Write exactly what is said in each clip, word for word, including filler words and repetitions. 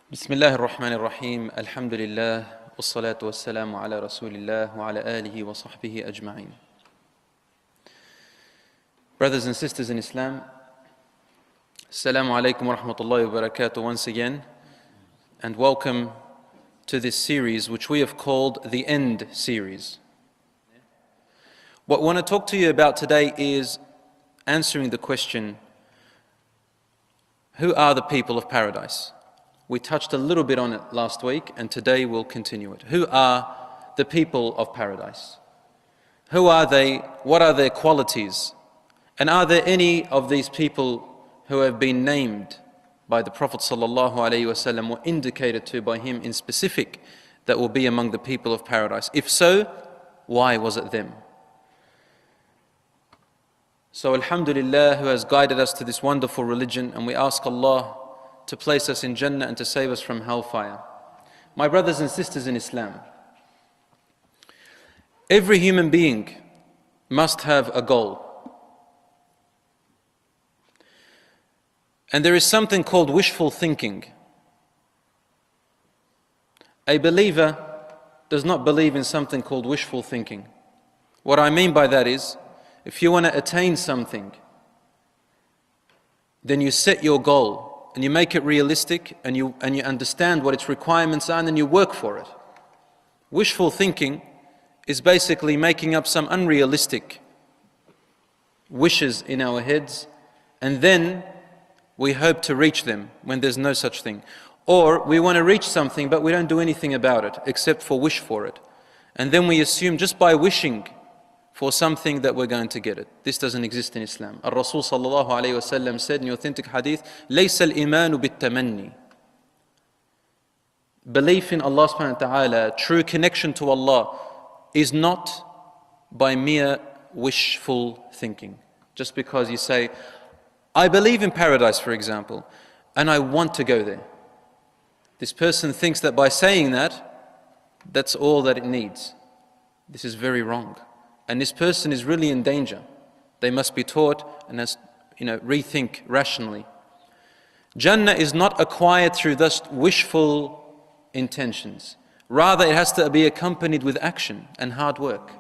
بسم الله الرحمن الرحيم الحمد لله والصلاة والسلام على رسول الله وعلى آله وصحبه أجمعين. Brothers and sisters in Islam, Assalamu alaikum wa rahmatullahi wa barakatuh once again, and welcome to this series which we have called the End series. What I want to talk to you about today is answering the question, who are the people of paradise? We touched a little bit on it last week, and today we'll continue it. Who are the people of paradise? Who are they? What are their qualities? And are there any of these people who have been named by the Prophet ﷺ or indicated to by him in specific that will be among the people of paradise? If so, why was it them? So Alhamdulillah, who has guided us to this wonderful religion, and we ask Allah to place us in Jannah and to save us from hellfire. My brothers and sisters in Islam, every human being must have a goal. And there is something called wishful thinking. A believer does not believe in something called wishful thinking. What I mean by that is, if you want to attain something, then you set your goal and you make it realistic, and you, and you understand what its requirements are, and then you work for it. Wishful thinking is basically making up some unrealistic wishes in our heads, and then we hope to reach them when there's no such thing. Or we want to reach something, but we don't do anything about it except for wish for it. And then we assume just by wishing for something that we're going to get it. This doesn't exist in Islam. Al-Rasul sallallahu alayhi wa sallam said in the authentic hadith, لَيْسَ الْإِيمَانُ بِالتَّمَنِّي. Belief in Allah subhanahu wa ta'ala, true connection to Allah, is not by mere wishful thinking. Just because you say, I believe in paradise, for example, and I want to go there. This person thinks that by saying that, that's all that it needs. This is very wrong. And this person is really in danger. They must be taught and as, you know, rethink rationally. Jannah is not acquired through just wishful intentions. Rather, it has to be accompanied with action and hard work.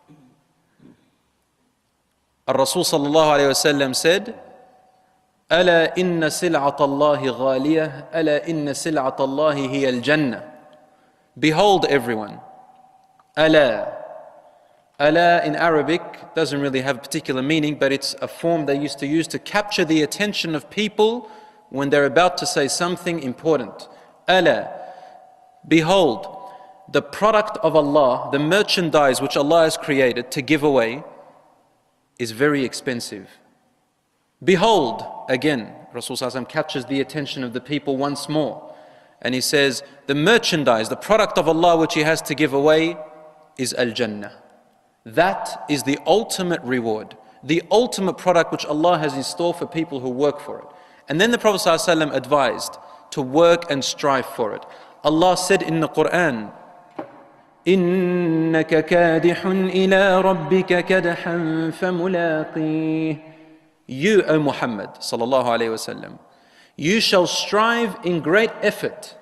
Al-Rasul sallallahu alayhi wa sallam said, ألا إن سلعة الله غالية ألا إن سلعة الله هي الجنة. Behold everyone. ألا. Allah in Arabic doesn't really have a particular meaning, but it's a form they used to use to capture the attention of people when they're about to say something important. Allah, behold, the product of Allah, the merchandise which Allah has created to give away, is very expensive. Behold, again, Rasul sallallahu alaihi wasallam captures the attention of the people once more. And he says, the merchandise, the product of Allah which He has to give away is Al-Jannah. That is the ultimate reward, the ultimate product which Allah has in store for people who work for it. And then the Prophet ﷺ advised to work and strive for it. Allah said in the Quran, إِنَّكَ كَادِحٌ إِلَىٰ رَبِّكَ كَدَحًا فَمُلَاقِيهِ. You, O Muhammad sallallahu alayhi wa sallam, you shall strive in great effort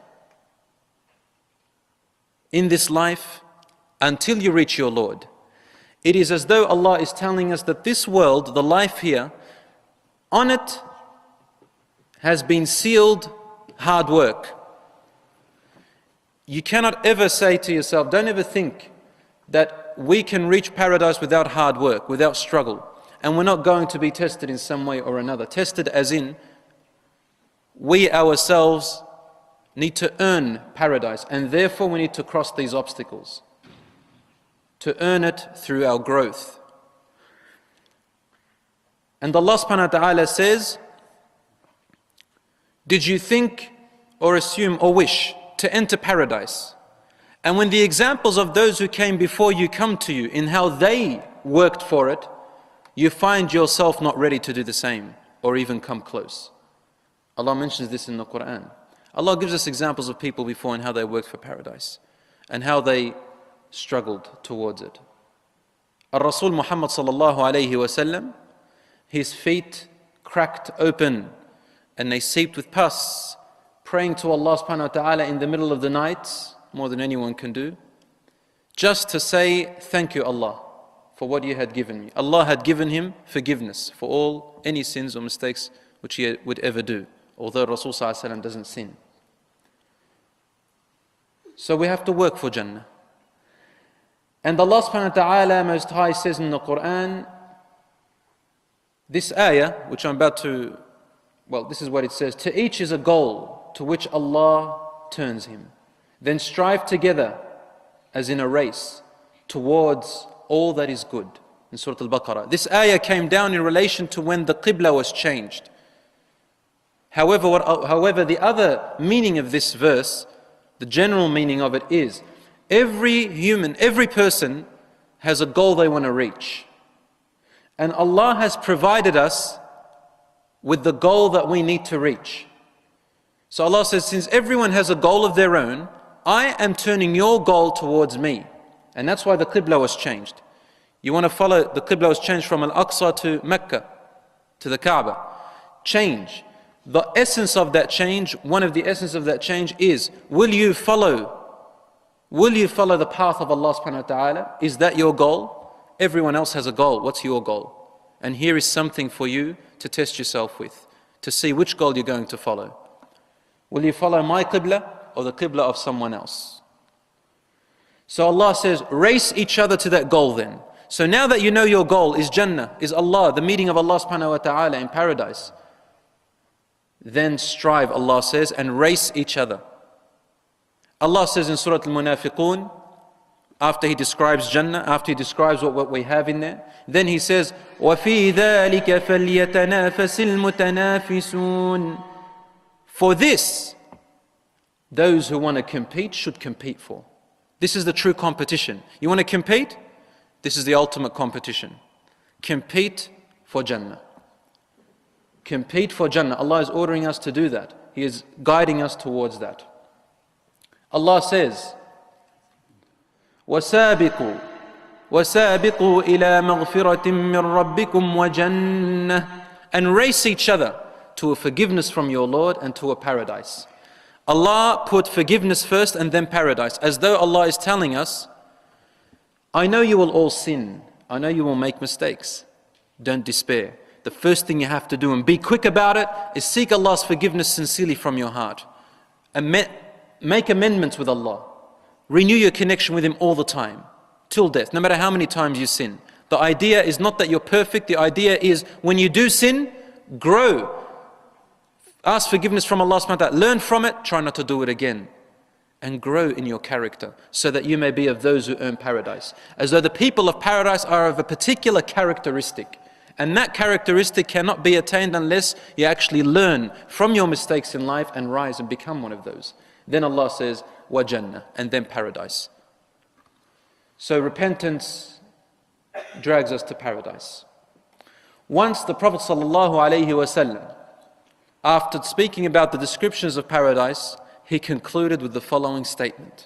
in this life until you reach your Lord. It is as though Allah is telling us that this world, the life here, on it has been sealed hard work. You cannot ever say to yourself, don't ever think that we can reach paradise without hard work, without struggle. And we're not going to be tested in some way or another. Tested as in, we ourselves need to earn paradise, and therefore we need to cross these obstacles to earn it through our growth. And Allah subhanahu wa ta'ala says, did you think or assume or wish to enter paradise? And when the examples of those who came before you come to you in how they worked for it, you find yourself not ready to do the same or even come close. Allah mentions this in the Quran. Allah gives us examples of people before and how they worked for paradise and how they struggled towards it. Al-Rasul Muhammad sallallahu alayhi wa sallam, his feet cracked open and they seeped with pus praying to Allah subhanahu wa ta'ala in the middle of the night, more than anyone can do, just to say, thank you Allah for what you had given me. Allah had given him forgiveness for all any sins or mistakes which he would ever do, although Rasul sallallahu alaihi wasallam doesn't sin. So we have to work for Jannah. And Allah subhanahu wa ta'ala Most High says in the Quran, this ayah, which I'm about to, well, this is what it says, to each is a goal to which Allah turns him. Then strive together, as in a race, towards all that is good. In Surah Al-Baqarah. This ayah came down in relation to when the Qibla was changed. However, what, however, the other meaning of this verse, the general meaning of it is, every human, every person has a goal they want to reach. And Allah has provided us with the goal that we need to reach. So Allah says, since everyone has a goal of their own, I am turning your goal towards me. And that's why the Qibla was changed. You want to follow, the Qibla was changed from Al-Aqsa to Mecca, to the Kaaba. Change. The essence of that change, one of the essence of that change is, will you follow, will you follow the path of Allah subhanahu wa ta'ala? Is that your goal? Everyone else has a goal. What's your goal? And here is something for you to test yourself with, to see which goal you're going to follow. Will you follow my Qibla or the Qibla of someone else? So Allah says, race each other to that goal then. So now that you know your goal is Jannah, is Allah, the meeting of Allah subhanahu wa ta'ala in paradise, then strive, Allah says, and race each other. Allah says in Surah Al-Munafiqun, after He describes Jannah, after He describes what, what we have in there, then He says, وَفِي ذَلِكَ فَلْيَتَنَافَسِ الْمُتَنَافِسُونَ. For this, those who want to compete should compete for. This is the true competition. You want to compete? This is the ultimate competition. Compete for Jannah. Compete for Jannah. Allah is ordering us to do that. He is guiding us towards that. Allah says, وَسَابِقُوا وَسَابِقُوا إِلَى مَغْفِرَةٍ مِّن رَبِّكُمْ وَجَنَّةٍ. And race each other to a forgiveness from your Lord and to a paradise. Allah put forgiveness first and then paradise, as though Allah is telling us, I know you will all sin. I know you will make mistakes. Don't despair. The first thing you have to do, and be quick about it, is seek Allah's forgiveness sincerely from your heart. And make amendments with Allah. Renew your connection with Him all the time, till death, no matter how many times you sin. The idea is not that you're perfect. The idea is when you do sin, grow. Ask forgiveness from Allah subhanahu wa ta'ala. Learn from it, try not to do it again. And grow in your character so that you may be of those who earn paradise. As though the people of paradise are of a particular characteristic. And that characteristic cannot be attained unless you actually learn from your mistakes in life and rise and become one of those. Then Allah says, wa Jannah, and then paradise. So repentance drags us to paradise. Once the Prophet sallallahu alaihi wasallam, after speaking about the descriptions of paradise, he concluded with the following statement.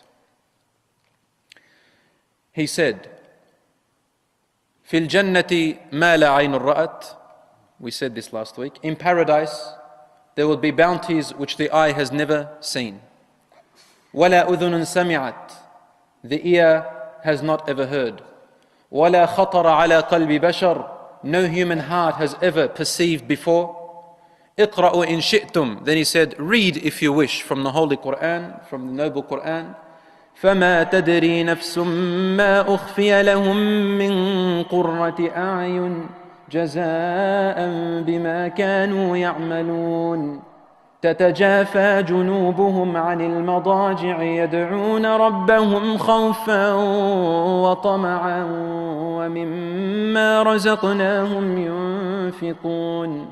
He said, فِي الْجَنَّةِ مَا لَا عَيْنٌ رَأَتْ. We said this last week. In paradise, there will be bounties which the eye has never seen. وَلَا أُذُنٌ سَمِعَتْ. The ear has not ever heard. وَلَا خَطَرَ عَلَى قَلْبِ بَشَرٍ. No human heart has ever perceived before. اقرأوا إن شئتم. Then he said, read if you wish from the Holy Quran, from the Noble Quran. فَمَا تَدْرِي نَفْسٌ مَا أُخْفِيَ لَهُم مِّن قُرَّةِ أَعْيُنٍ جَزَاءً بِمَا كَانُوا يَعْمَلُونَ تَتَجَافَى جُنُوبُهُمْ عَنِ الْمَضَاجِعِ يَدْعُونَ رَبَّهُمْ خَوْفًا وَطَمَعًا وَمِمَّا رَزَقْنَاهُمْ يُنْفِقُونَ.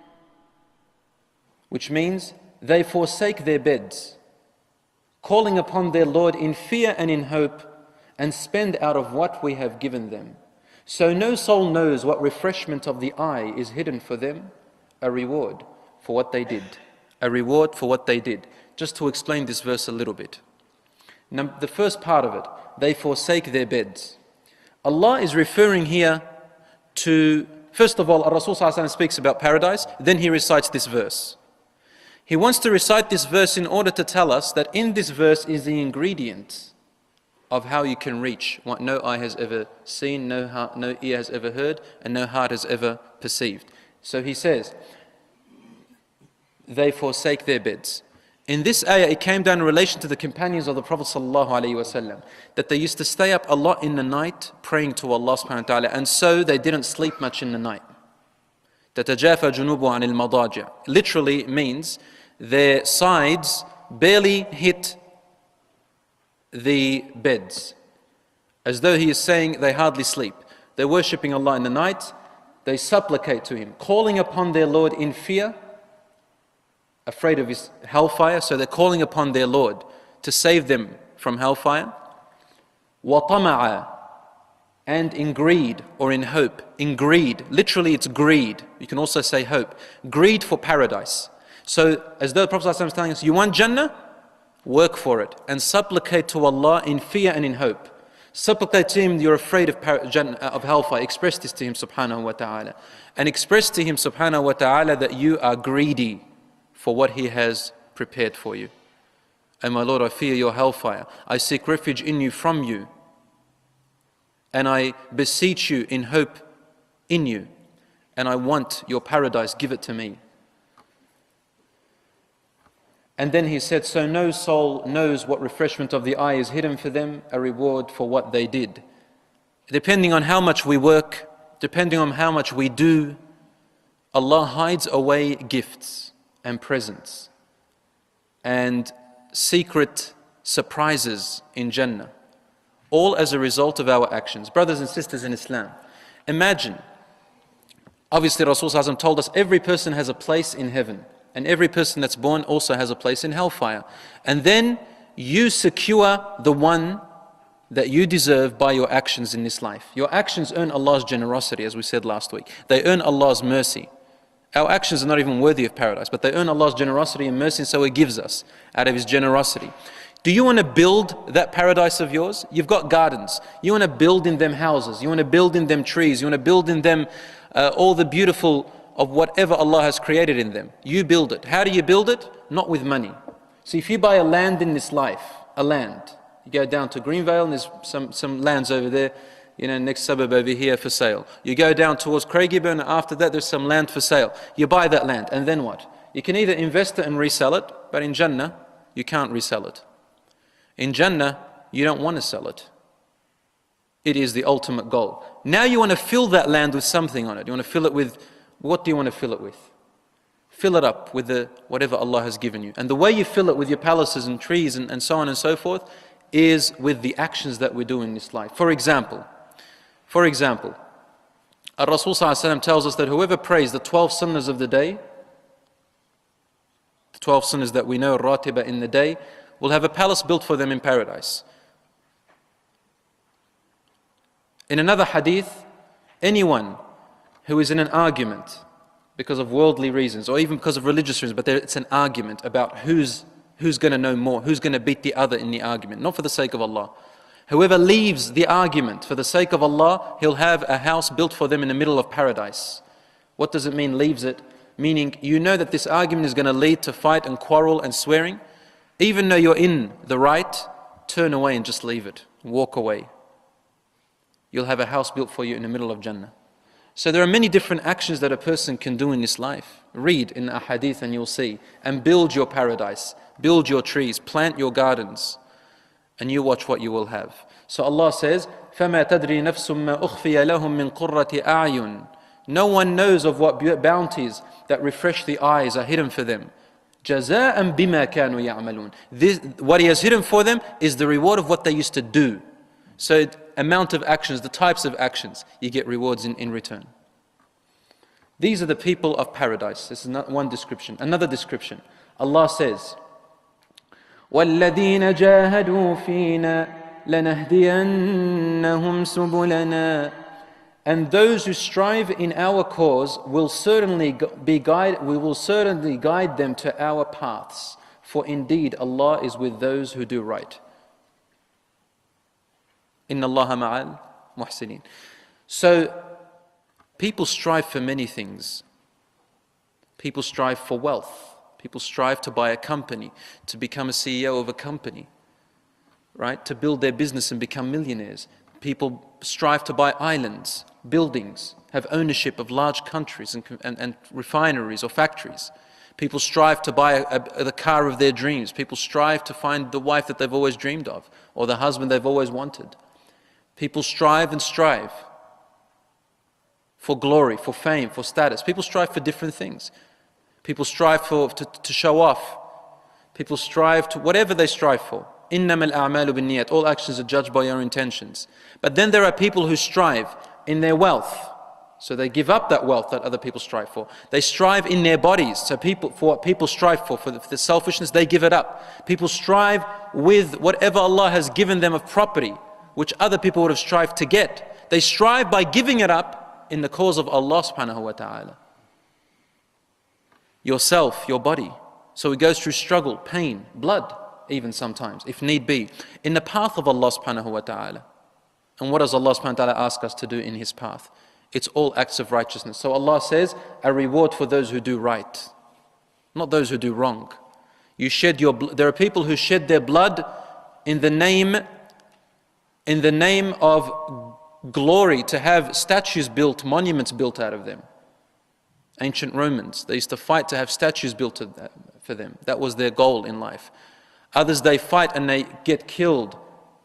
Which means they forsake their beds, calling upon their Lord in fear and in hope, and spend out of what we have given them. So no soul knows what refreshment of the eye is hidden for them, a reward for what they did. A reward for what they did. Just to explain this verse a little bit. Now, the first part of it, they forsake their beds. Allah is referring here to, first of all, Rasul sallallahu alaihi wasallam speaks about paradise, then he recites this verse. He wants to recite this verse in order to tell us that in this verse is the ingredient of how you can reach what no eye has ever seen, no, heart, no ear has ever heard, and no heart has ever perceived. So he says, they forsake their beds. In this ayah, it came down in relation to the companions of the Prophet ﷺ, that they used to stay up a lot in the night praying to Allah subhanahu wa ta'ala, and so they didn't sleep much in the night. تَتَجَافَى جُنُوبُ عَنِ الْمَضَاجِعِ literally means their sides barely hit the beds. As though he is saying they hardly sleep. They're worshipping Allah in the night, they supplicate to Him, calling upon their Lord in fear, afraid of His hellfire, so they're calling upon their Lord to save them from hellfire. وَطَمَعًا and in greed or in hope. In greed, literally it's greed. You can also say hope. Greed for paradise. So as though the Prophet ﷺ is telling us, you want Jannah? Work for it and supplicate to Allah in fear and in hope. Supplicate to Him you're afraid of, of hellfire. Express this to Him subhanahu wa ta'ala. And express to Him subhanahu wa ta'ala that you are greedy for what He has prepared for you. And my Lord, I fear your hellfire. I seek refuge in you from you. And I beseech you in hope in you. And I want your paradise, give it to me. And then he said, so no soul knows what refreshment of the eye is hidden for them, a reward for what they did. Depending on how much we work, depending on how much we do, Allah hides away gifts and presents and secret surprises in Jannah, all as a result of our actions. Brothers and sisters in Islam, imagine, obviously Rasulullah told us every person has a place in heaven, and every person that's born also has a place in hellfire. And then you secure the one that you deserve by your actions in this life. Your actions earn Allah's generosity, as we said last week. They earn Allah's mercy. Our actions are not even worthy of paradise, but they earn Allah's generosity and mercy, and so He gives us out of His generosity. Do you want to build that paradise of yours? You've got gardens. You want to build in them houses. You want to build in them trees. You want to build in them uh, all the beautiful of whatever Allah has created in them. You build it. How do you build it? Not with money. See, if you buy a land in this life, a land, you go down to Greenvale and there's some, some lands over there, you know, next suburb over here for sale. You go down towards Craigieburn and after that there's some land for sale. You buy that land and then what? You can either invest it and resell it, but in Jannah, you can't resell it. In Jannah, you don't want to sell it. It is the ultimate goal. Now you want to fill that land with something on it. You want to fill it with, what do you want to fill it with? Fill it up with the, whatever Allah has given you. And the way you fill it with your palaces and trees and, and so on and so forth is with the actions that we do in this life. For example, for example, Ar-Rasul ﷺ tells us that whoever prays the twelve sunnahs of the day, the twelve sunnahs that we know, ratiba in the day, will have a palace built for them in paradise. In another hadith, anyone who is in an argument because of worldly reasons or even because of religious reasons, but there, it's an argument about who's, who's going to know more, who's going to beat the other in the argument, not for the sake of Allah. Whoever leaves the argument for the sake of Allah, he'll have a house built for them in the middle of paradise. What does it mean, leaves it? Meaning, you know that this argument is going to lead to fight and quarrel and swearing. Even though you're in the right, turn away and just leave it. Walk away. You'll have a house built for you in the middle of Jannah. So there are many different actions that a person can do in this life. Read in a hadith and you'll see. And build your paradise. Build your trees. Plant your gardens. And you watch what you will have. So Allah says, فَمَا تَدْرِي نَفْسٌ مَا أُخْفِيَ لَهُم مِّن قُرَّةِ أَعْيُنٍ. No one knows of what bounties that refresh the eyes are hidden for them. جَزَاءً بِمَا كَانُوا يَعْمَلُونَ. This, what He has hidden for them is the reward of what they used to do. So amount of actions, the types of actions, you get rewards in, in return. These are the people of paradise. This is not one description. Another description. Allah says, وَالَّذِينَ جَاهَدُوا فِينَا لَنَهْدِيَنَّهُمْ سُبُلَنَا. And those who strive in our cause will certainly be guide, we will certainly guide them to our paths. For indeed Allah is with those who do right. Inna Allaha ma'al muhsinin. So people strive for many things. People strive for wealth. People strive to buy a company, to become a C E O of a company, right? To build their business and become millionaires. People strive to buy islands, buildings, have ownership of large countries and, and, and refineries or factories. People strive to buy a, a, the car of their dreams. People strive to find the wife that they've always dreamed of, or the husband they've always wanted. People strive and strive for glory, for fame, for status. People strive for different things. People strive for, to, to show off. People strive to, whatever they strive for. إِنَّمَا الْأَعْمَالُ بِالنِّيَّاتِ. All actions are judged by your intentions. But then there are people who strive in their wealth. So they give up that wealth that other people strive for. They strive in their bodies. So people, for what people strive for, for the, for the selfishness, they give it up. People strive with whatever Allah has given them of property, which other people would have strived to get. They strive by giving it up in the cause of Allah subhanahu wa ta'ala. Yourself, your body. So it goes through struggle, pain, blood, even sometimes, if need be, in the path of Allah subhanahu wa ta'ala. And what does Allah subhanahu wa ta'ala ask us to do in His path? It's all acts of righteousness. So Allah says, a reward for those who do right, not those who do wrong. You shed your blood. There are people who shed their blood in the name, in the name of glory, to have statues built, monuments built out of them. Ancient Romans, they used to fight to have statues built for them. That was their goal in life. Others, they fight and they get killed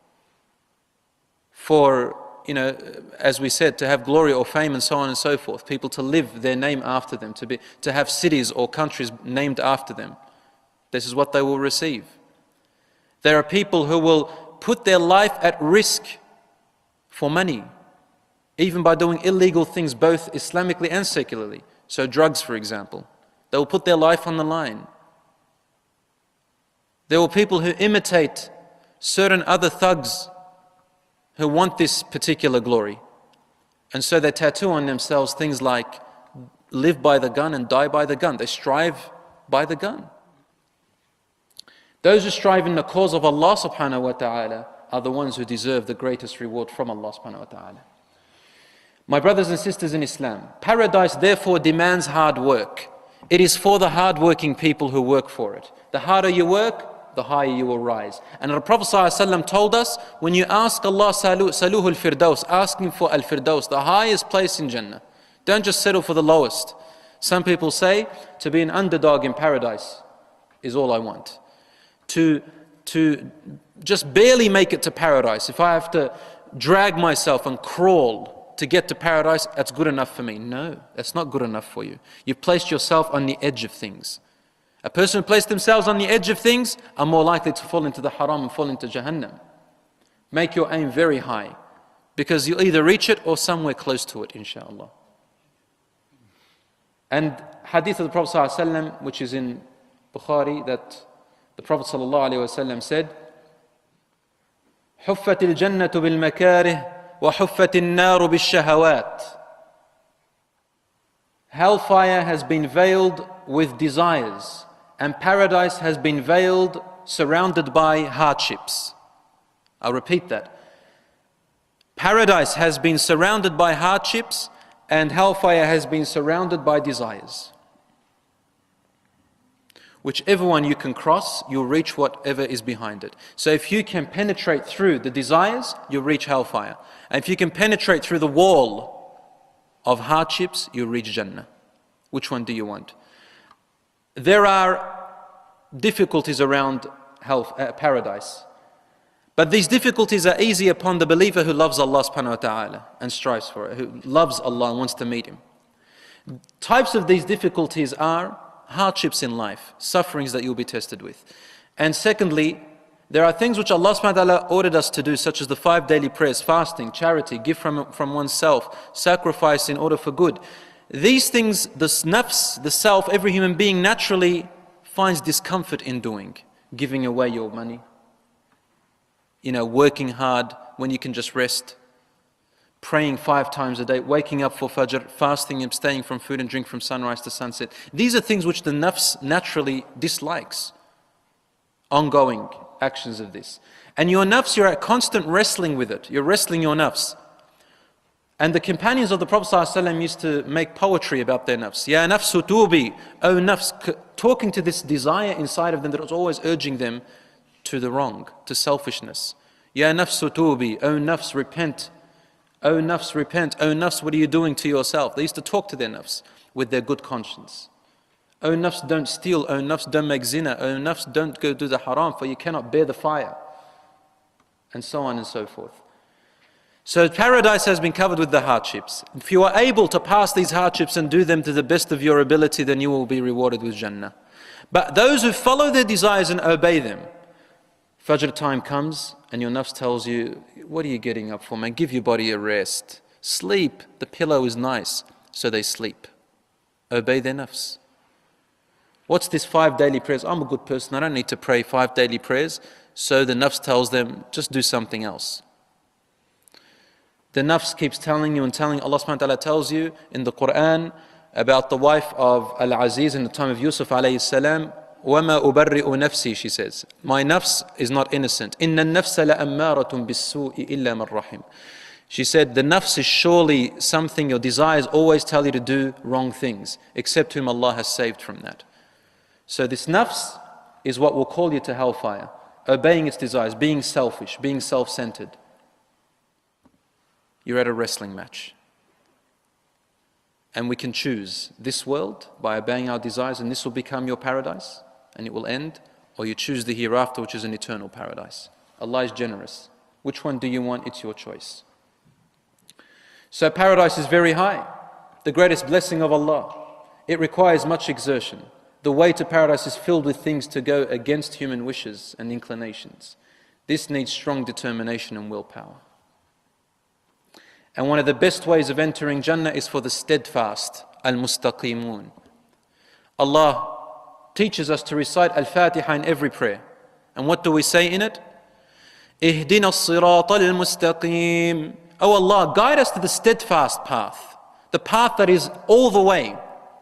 for, you know, as we said, to have glory or fame and so on and so forth. People to live their name after them, to be, to have cities or countries named after them. This is what they will receive. There are people who will put their life at risk for money, even by doing illegal things, both Islamically and secularly. So drugs, for example. They will put their life on the line. There were people who imitate certain other thugs who want this particular glory. And so they tattoo on themselves things like live by the gun and die by the gun. They strive by the gun. Those who strive in the cause of Allah subhanahu wa ta'ala are the ones who deserve the greatest reward from Allah subhanahu wa ta'ala. My brothers and sisters in Islam, paradise therefore demands hard work. It is for the hard-working people who work for it. The harder you work, the higher you will rise. And the Prophet ﷺ told us, when you ask Allah, saluhu al-firdaus, asking for al-firdaus, the highest place in Jannah. Don't just settle for the lowest. Some people say, to be an underdog in paradise is all I want. To, to just barely make it to paradise, if I have to drag myself and crawl to get to paradise, that's good enough for me. No, that's not good enough for you. You've placed yourself on the edge of things. A person who placed themselves on the edge of things are more likely to fall into the haram and fall into Jahannam. Make your aim very high, because you'll either reach it or somewhere close to it, inshallah. And hadith of the Prophet ﷺ, which is in Bukhari, that the Prophet ﷺ said, حُفَّتِ الْجَنَّةُ بِالْمَكَارِهِ وَحُفَّتِ النَّارُ بِالشَّهَوَاتِ. Hellfire has been veiled with desires, and paradise has been veiled, surrounded by hardships. I'll repeat that. Paradise has been surrounded by hardships, and hellfire has been surrounded by desires. Whichever one you can cross, you'll reach whatever is behind it. So if you can penetrate through the desires, you'll reach hellfire. And if you can penetrate through the wall of hardships, you'll reach Jannah. Which one do you want? There are difficulties around hell, uh, paradise. But these difficulties are easy upon the believer who loves Allah subhanahu wa ta'ala and strives for it, who loves Allah and wants to meet Him. Types of these difficulties are hardships in life, sufferings that you'll be tested with. And secondly, there are things which Allah subhanahu wa ta'ala ordered us to do, such as the five daily prayers, fasting, charity, give from, from oneself, sacrifice in order for good. These things, the nafs, the self, every human being naturally finds discomfort in doing. Giving away your money, you know, working hard when you can just rest, praying five times a day, waking up for fajr, fasting, abstaining from food and drink from sunrise to sunset. These are things which the nafs naturally dislikes. Ongoing actions of this. And your nafs, you're at constant wrestling with it. You're wrestling your nafs. And the companions of the Prophet ﷺ used to make poetry about their nafs. Ya nafsu tubi, O nafs, talking to this desire inside of them that was always urging them to the wrong, to selfishness. Ya nafsu tubi, O nafs, repent. O nafs, repent. O nafs, what are you doing to yourself? They used to talk to their nafs with their good conscience. O nafs, don't steal. O nafs, don't make zina. O nafs, don't go do the haram, for you cannot bear the fire. And so on and so forth. So paradise has been covered with the hardships. If you are able to pass these hardships and do them to the best of your ability, then you will be rewarded with Jannah. But those who follow their desires and obey them, Fajr time comes and your nafs tells you, what are you getting up for, man? Give your body a rest. Sleep. The pillow is nice. So they sleep. Obey their nafs. What's this five daily prayers? I'm a good person. I don't need to pray five daily prayers. So the nafs tells them, just do something else. The nafs keeps telling you and telling, Allah subhanahu wa ta'ala tells you in the Quran about the wife of Al-Aziz in the time of Yusuf alayhi salam, وَمَا أُبَرِّئُ نَفْسِي, she says. My nafs is not innocent. إِنَّ النَّفْسَ لَأَمَّارَةٌ بِالسُّوءِ إِلَّا مَنْ رَحِمْ. She said, the nafs is surely something, your desires always tell you to do wrong things, except whom Allah has saved from that. So this nafs is what will call you to hellfire. Obeying its desires, being selfish, being self-centered. You're at a wrestling match. And we can choose this world by obeying our desires, and this will become your paradise, and it will end, or you choose the hereafter, which is an eternal paradise. Allah is generous. Which one do you want? It's your choice. So paradise is very high, the greatest blessing of Allah. It requires much exertion. The way to paradise is filled with things to go against human wishes and inclinations. This needs strong determination and willpower. And one of the best ways of entering Jannah is for the steadfast, al-mustaqimun. Allah teaches us to recite Al-Fatiha in every prayer. And what do we say in it? Ihdina as-sirata al-mustaqim. Oh Allah, guide us to the steadfast path, the path that is all the way.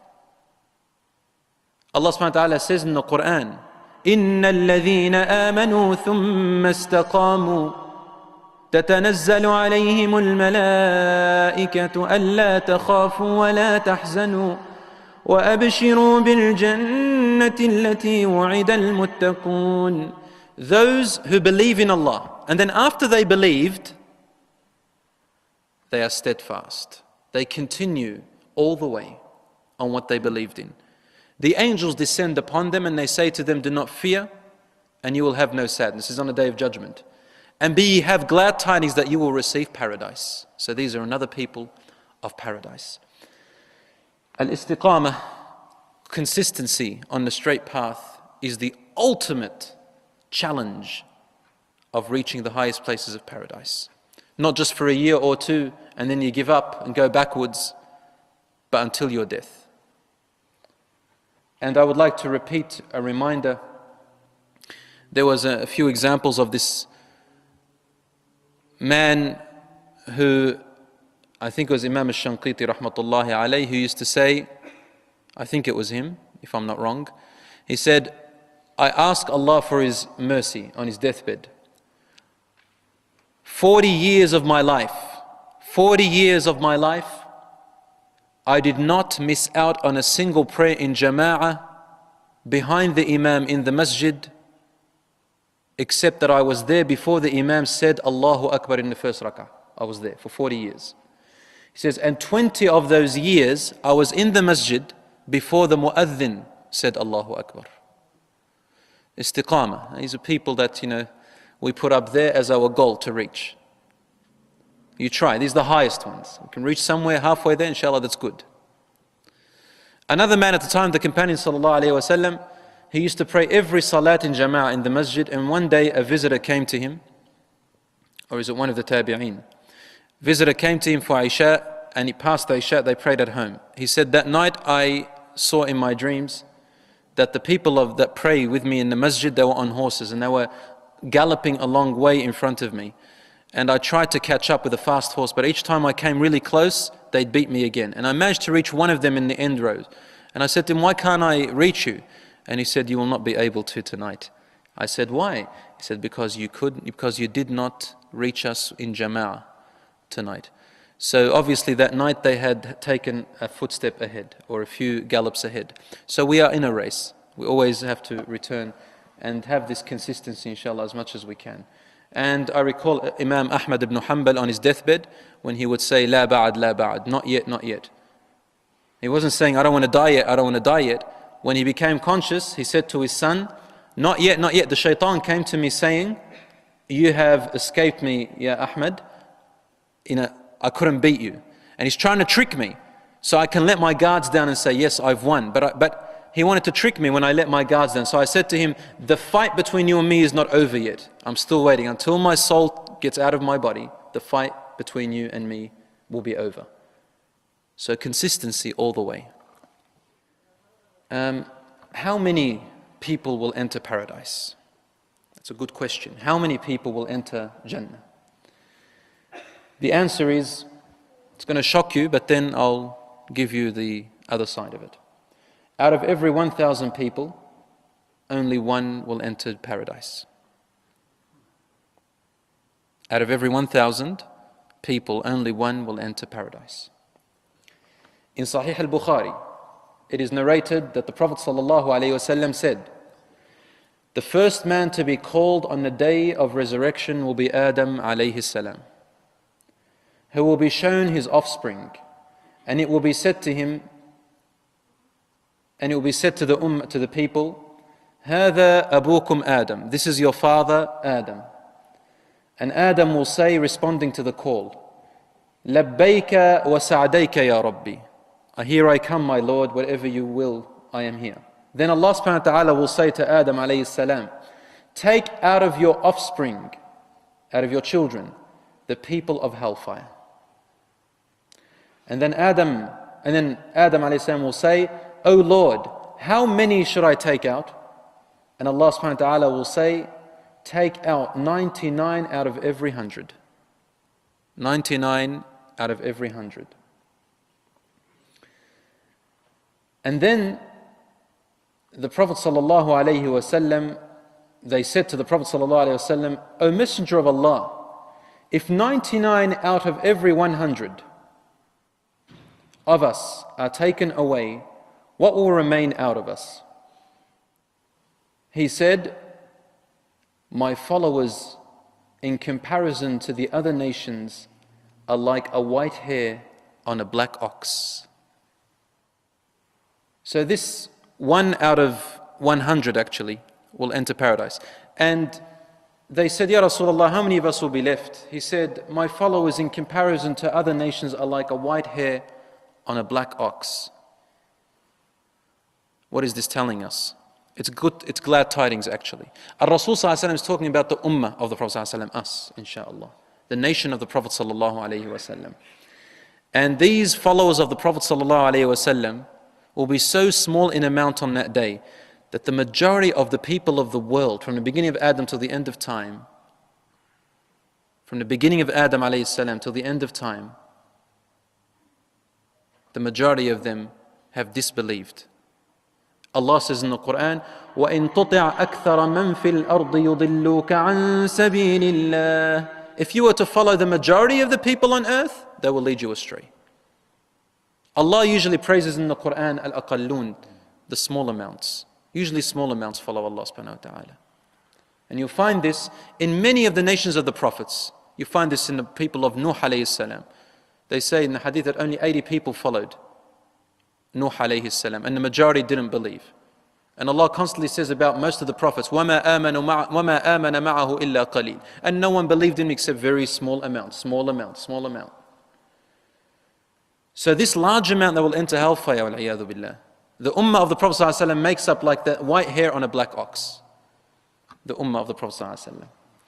Allah subhanahu wa ta'ala says in the Quran, إِنَّ الَّذِينَ آمَنُوا ثُمَّ اسْتَقَامُوا تتنزل عليهم الملائكة ألا تخافوا ولا تحزنوا وأبشروا بالجنة التي وعد المتقون. Those who believe in Allah, and then after they believed, they are steadfast. They continue all the way on what they believed in. The angels descend upon them and they say to them, do not fear and you will have no sadness. This is on the day of judgment. And be ye have glad tidings that you will receive paradise. So these are another people of paradise. Al-istiqamah, consistency on the straight path, is the ultimate challenge of reaching the highest places of paradise. Not just for a year or two and then you give up and go backwards, but until your death. And I would like to repeat a reminder. There was a few examples of this man who, I think it was Imam al-Shanqiti rahmatullahi alayhi, who used to say, I think it was him, if I'm not wrong, he said, I ask Allah for His mercy on his deathbed. Forty years of my life, forty years of my life, I did not miss out on a single prayer in Jama'ah behind the Imam in the masjid, except that I was there before the Imam said Allahu Akbar in the first rak'ah. I was there for forty years. He says, and twenty of those years I was in the masjid before the mu'adhin said Allahu Akbar. Istiqamah. These are people that, you know, we put up there as our goal to reach. You try. These are the highest ones. You can reach somewhere halfway there, inshallah, that's good. Another man at the time, the companion sallallahu alayhi wa sallam, he used to pray every salat in jama'ah in the masjid, and one day a visitor came to him, or is it one of the tabi'een? Visitor came to him for Isha, and he passed the Isha, they prayed at home. He said, that night I saw in my dreams that the people of that pray with me in the masjid, they were on horses, and they were galloping a long way in front of me. And I tried to catch up with a fast horse, but each time I came really close, they'd beat me again. And I managed to reach one of them in the end row. And I said to him, why can't I reach you? And he said, you will not be able to tonight. I said, why? He said, because you could, because you did not reach us in Jama'ah tonight. So obviously that night they had taken a footstep ahead or a few gallops ahead. So we are in a race. We always have to return and have this consistency, inshallah, as much as we can. And I recall Imam Ahmad ibn Hanbal on his deathbed when he would say, La ba'ad, la ba'ad, not yet, not yet. He wasn't saying, I don't want to die yet, I don't want to die yet. When he became conscious, he said to his son, not yet, not yet. The shaitan came to me saying, you have escaped me, Ya Ahmad. You know, I couldn't beat you. And he's trying to trick me so I can let my guards down and say, yes, I've won. But, I, but he wanted to trick me when I let my guards down. So I said to him, the fight between you and me is not over yet. I'm still waiting. Until my soul gets out of my body, the fight between you and me will be over. So consistency all the way. Um, how many people will enter paradise? That's a good question. How many people will enter Jannah? The answer is, it's going to shock you, but then I'll give you the other side of it. Out of every one thousand people, only one will enter paradise. Out of every one thousand people, only one will enter paradise. In Sahih al-Bukhari, it is narrated that the Prophet ﷺ said, the first man to be called on the day of resurrection will be Adam alayhi salam, who will be shown his offspring, and it will be said to him, and it will be said to the umm, to the people, هذا أبوكم Adam, this is your father Adam. And Adam will say, responding to the call, لبيك وسعديك يا ربي, here I come, my Lord, whatever you will, I am here. Then Allah subhanahu wa ta'ala will say to Adam alayhi salam, take out of your offspring, out of your children, the people of hellfire. And then Adam, and then Adam alayhi salam will say, O Lord, how many should I take out? And Allah subhanahu wa ta'ala will say, take out ninety-nine out of every hundred. ninety-nine out of every hundred. And then the Prophet sallallahu alaihi wasallam, they said to the Prophet sallallahu alaihi wasallam, O Messenger of Allah, if ninety-nine out of every one hundred of us are taken away, what will remain out of us? He said, my followers in comparison to the other nations are like a white hair on a black ox. So this one out of one hundred actually will enter paradise. And they said, Ya Rasulullah, how many of us will be left? He said, my followers in comparison to other nations are like a white hair on a black ox. What is this telling us? It's good, it's glad tidings actually. Ar-Rasul sallallahu alaihi wasallam is talking about the ummah of the Prophet sallallahu alaihi wasallam, us, inshallah. The nation of the Prophet sallallahu alaihi wasallam. And these followers of the Prophet sallallahu alaihi wasallam will be so small in amount on that day that the majority of the people of the world, from the beginning of Adam till the end of time, from the beginning of Adam alayhi salam till the end of time, the majority of them have disbelieved. Allah says in the Quran, وَإِن تُطِعْ أَكْثَرَ مَنْ فِي الْأَرْضِ يُضِلُّوكَ عَنْ سَبِيلِ اللَّهِ. If you were to follow the majority of the people on earth, they will lead you astray. Allah usually praises in the Quran al-aqallun, the small amounts. Usually small amounts follow Allah subhanahu wa ta'ala. And you'll find this in many of the nations of the prophets. You find this in the people of Nuh alayhi salam. They say in the hadith that only eighty people followed Nuh alayhi salam, and the majority didn't believe. And Allah constantly says about most of the prophets, وَمَا آمَنَ مَعَهُ إِلَّا قَلِيلٌ. And no one believed him except very small amount, small amount, small amount. So this large amount that will enter hellfire, wal-iyadhu billah, the ummah of the Prophet ﷺ makes up like that white hair on a black ox. The ummah of the Prophet ﷺ.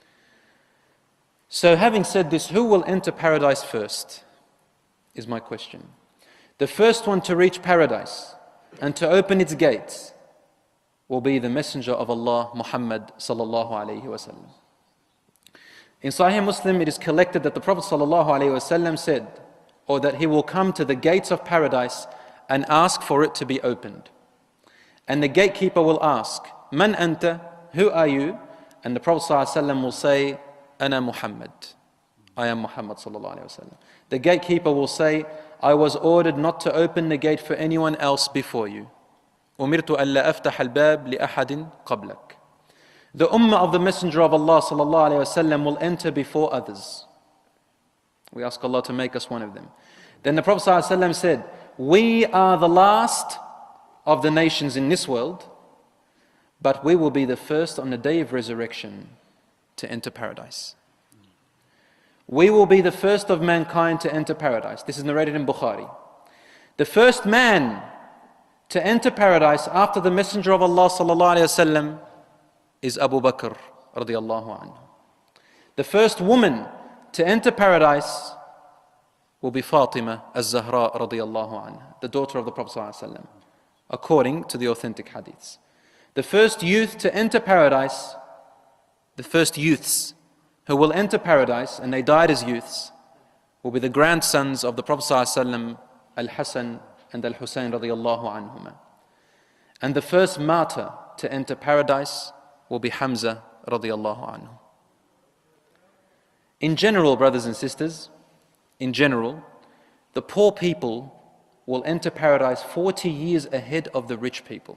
So having said this, who will enter paradise first? Is my question. The first one to reach paradise and to open its gates will be the Messenger of Allah, Muhammad sallallahu alayhi wasallam. In Sahih Muslim, it is collected that the Prophet sallallahu alayhi wasallam said, or that he will come to the gates of paradise and ask for it to be opened. And the gatekeeper will ask, Man anta? Who are you? And the Prophet sallallahu alayhi wasallam will say, Ana Muhammad. I am Muhammad sallallahu alayhi wa sallam. The gatekeeper will say, I was ordered not to open the gate for anyone else before you. أمرت ألا أفتح الباب لأحد قبلك. The ummah of the Messenger of Allah sallallahu alayhi wa sallam will enter before others. We ask Allah to make us one of them. Then the Prophet sallallahu alayhi wa sallam said, we are the last of the nations in this world, but we will be the first on the day of resurrection to enter paradise. We will be the first of mankind to enter paradise. This is narrated in Bukhari. The first man to enter paradise after the Messenger of Allah sallallahu alayhi wasallam is Abu Bakr radiyallahu anhu. The first woman to enter paradise will be Fatima az-Zahra radiyallahu anha, the daughter of the Prophet sallallahu alayhi wasallam, according to the authentic hadiths. The first youth to enter paradise, the first youths who will enter paradise, and they died as youths, will be the grandsons of the Prophet ﷺ, Al-Hasan and Al-Husayn radiyallahu anhuma. And the first martyr to enter paradise will be Hamza radiyallahu anhu. In general, brothers and sisters, in general, the poor people will enter paradise forty years ahead of the rich people.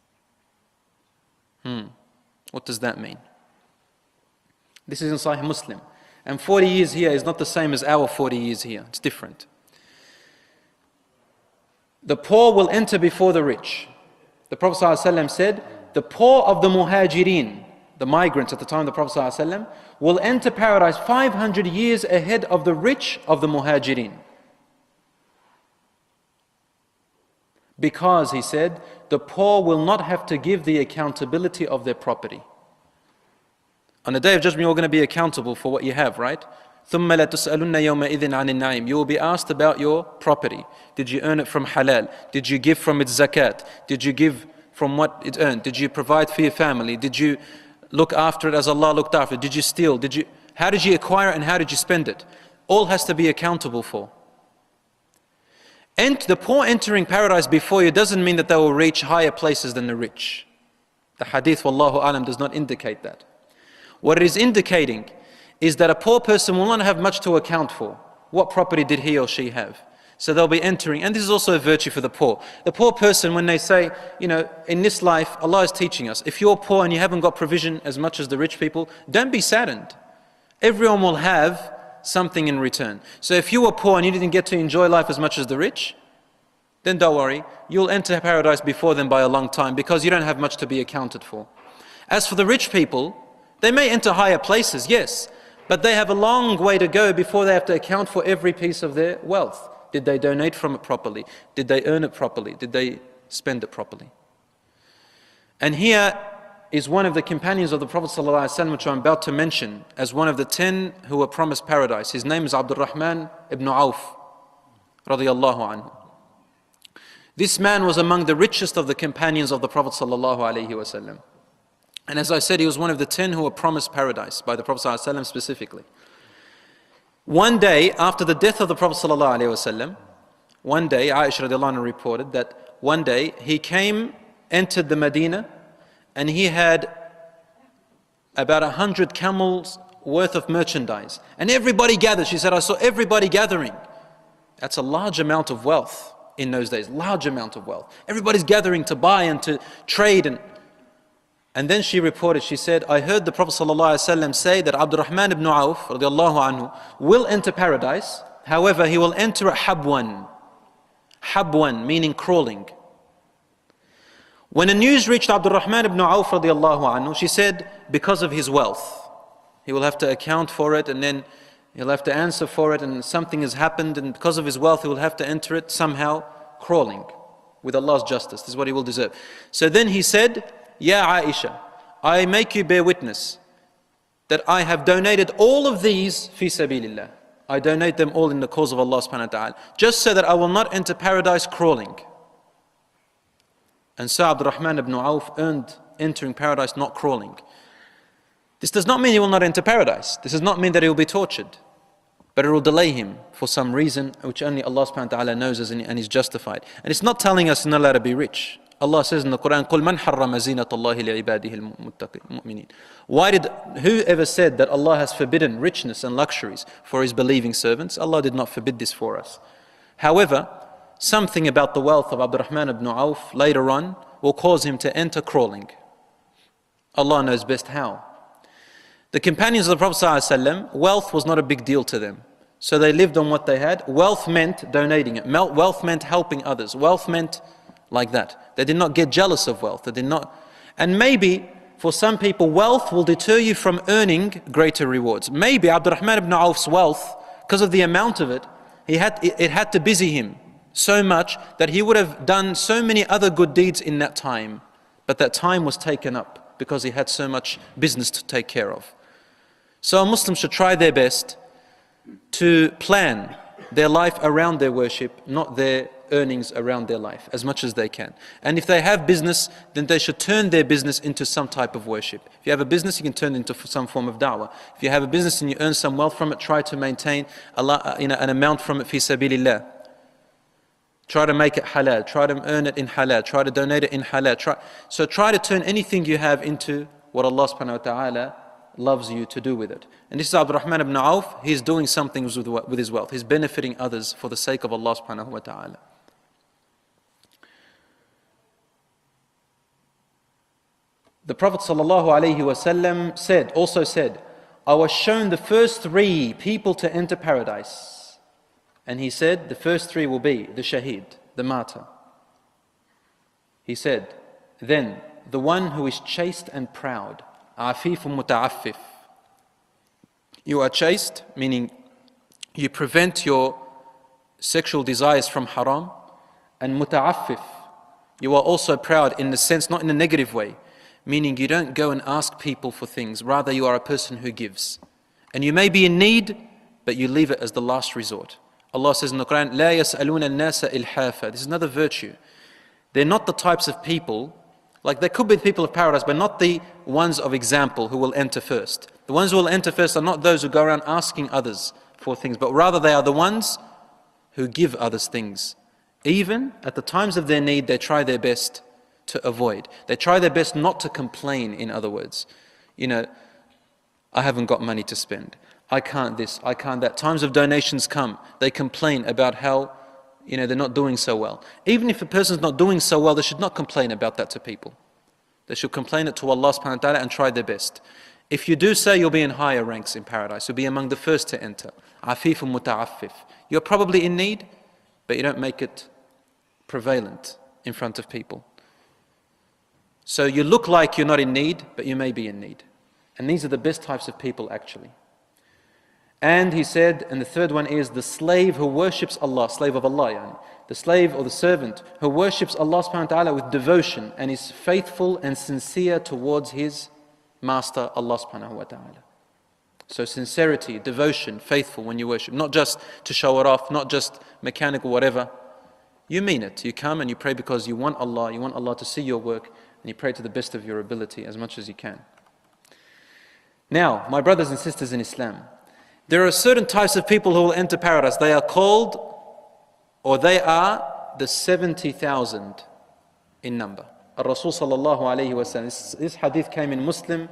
Hmm. What does that mean? This is in Sahih Muslim. And forty years here is not the same as our forty years here. It's different. The poor will enter before the rich. The Prophet ﷺ said, the poor of the muhajirin, the migrants at the time of the Prophet ﷺ, will enter paradise five hundred years ahead of the rich of the muhajirin. Because, he said, the poor will not have to give the accountability of their property. On the day of judgment, you're going to be accountable for what you have, right? ثُمَّ لَتُسْأَلُنَّ يَوْمَئِذٍ عَنِ النَّعِيمِ. You will be asked about your property. Did you earn it from halal? Did you give from its zakat? Did you give from what it earned? Did you provide for your family? Did you look after it as Allah looked after it? Did you steal? Did you? How did you acquire it and how did you spend it? All has to be accountable for. And the poor entering paradise before you doesn't mean that they will reach higher places than the rich. The hadith, wallahu alam, does not indicate that. What it is indicating is that a poor person will not have much to account for. What property did he or she have? So they'll be entering, and this is also a virtue for the poor. The poor person, when they say, you know, in this life, Allah is teaching us, if you're poor and you haven't got provision as much as the rich people, don't be saddened. Everyone will have something in return. So if you were poor and you didn't get to enjoy life as much as the rich, then don't worry, you'll enter paradise before them by a long time because you don't have much to be accounted for. As for the rich people, they may enter higher places, yes, but they have a long way to go before they have to account for every piece of their wealth. Did they donate from it properly? Did they earn it properly? Did they spend it properly? And here is one of the companions of the Prophet ﷺ, which I'm about to mention, as one of the ten who were promised paradise. His name is Abdul Rahman ibn Auf, radiyallahu anhu. This man was among the richest of the companions of the Prophet ﷺ. And as I said, he was one of the ten who were promised paradise by the Prophet ﷺ specifically. One day, after the death of the Prophet ﷺ, one day, Aisha radiallahu anha reported that one day he came, entered the Medina, and he had about a hundred camels worth of merchandise. And everybody gathered. She said, I saw everybody gathering. That's a large amount of wealth in those days, large amount of wealth. Everybody's gathering to buy and to trade. And And then she reported, she said, I heard the Prophet ﷺ say that Abdul Rahman ibn Auf radiallahu anhu will enter paradise. However, he will enter a habwan. Habwan, meaning crawling. When the news reached Abdul Rahman ibn Auf radiallahu anhu, she said, because of his wealth. He will have to account for it and then he'll have to answer for it and something has happened and because of his wealth he will have to enter it somehow crawling with Allah's justice. This is what he will deserve. So then he said, Ya Aisha, I make you bear witness that I have donated all of these fi sabilillah. I donate them all in the cause of Allah subhanahu wa ta'ala, just so that I will not enter paradise crawling. And so Abdul Rahman ibn Auf earned entering paradise not crawling. This does not mean he will not enter paradise. This does not mean that he will be tortured. But it will delay him for some reason which only Allah subhanahu wa ta'ala knows and is justified. And it's not telling us you're not allowed to be rich. Allah says in the Quran, قُلْ مَنْ حَرَّمَ زِينَةَ اللَّهِ لِعِبَادِهِ الْمُؤْمِنِينَ. Why did, whoever said that Allah has forbidden richness and luxuries for His believing servants? Allah did not forbid this for us. However, something about the wealth of Abdurrahman ibn Auf later on will cause him to enter crawling. Allah knows best how. The companions of the Prophet ﷺ, wealth was not a big deal to them. So they lived on what they had. Wealth meant donating it. Wealth meant helping others. Wealth meant like that. They did not get jealous of wealth. They did not. And maybe for some people, wealth will deter you from earning greater rewards. Maybe Abdurrahman ibn Auf's wealth, because of the amount of it, he had, it had to busy him so much that he would have done so many other good deeds in that time. But that time was taken up because he had so much business to take care of. So a Muslim should try their best to plan their life around their worship, not their earnings around their life, as much as they can. And if they have business, then they should turn their business into some type of worship. If you have a business, you can turn it into some form of da'wah. If you have a business and you earn some wealth from it, try to maintain a lot, you know, an amount from it fi sabilillah. Try to make it halal. Try to earn it in halal. Try to donate it in halal. Try, so try to turn anything you have into what Allah subhanahu wa ta'ala loves you to do with it. And this is Abdurrahman ibn Auf. He's doing something with, with his wealth. He's benefiting others for the sake of Allah subhanahu wa ta'ala. The Prophet sallallahu alaihi wasallam said, also said, I was shown the first three people to enter paradise. And he said, the first three will be the shaheed, the martyr. He said, then the one who is chaste and proud, afifun muta'affif. You are chaste, meaning you prevent your sexual desires from haram, and muta'affif. You are also proud in the sense, not in a negative way, meaning you don't go and ask people for things, rather you are a person who gives. And you may be in need, but you leave it as the last resort. Allah says in the Quran, لا يسألون الناس إلحافا. This is another virtue. They're not the types of people, like they could be the people of paradise, but not the ones of example who will enter first. The ones who will enter first are not those who go around asking others for things, but rather they are the ones who give others things. Even at the times of their need, they try their best to avoid. They try their best not to complain, in other words. You know, I haven't got money to spend. I can't this, I can't that. Times of donations come. They complain about how, you know, they're not doing so well. Even if a person's not doing so well, they should not complain about that to people. They should complain it to Allah subhanahu wa ta'ala and try their best. If you do so, you'll be in higher ranks in paradise. You'll be among the first to enter. Afifun muta'affif. You're probably in need, but you don't make it prevalent in front of people. So you look like you're not in need, but you may be in need. And these are the best types of people actually. And he said, and the third one is the slave who worships Allah, slave of Allah, yani. The slave or the servant who worships Allah subhanahu wa ta'ala with devotion and is faithful and sincere towards his master, Allah subhanahu wa ta'ala. So sincerity, devotion, faithful when you worship, not just to show it off, not just mechanical, whatever. You mean it. You come and you pray because you want Allah, you want Allah to see your work, and you pray to the best of your ability as much as you can. Now, my brothers and sisters in Islam, there are certain types of people who will enter paradise. They are called, or they are the seventy thousand in number. Al-Rasul sallallahu alayhi wa sallam. This, this hadith came in Muslim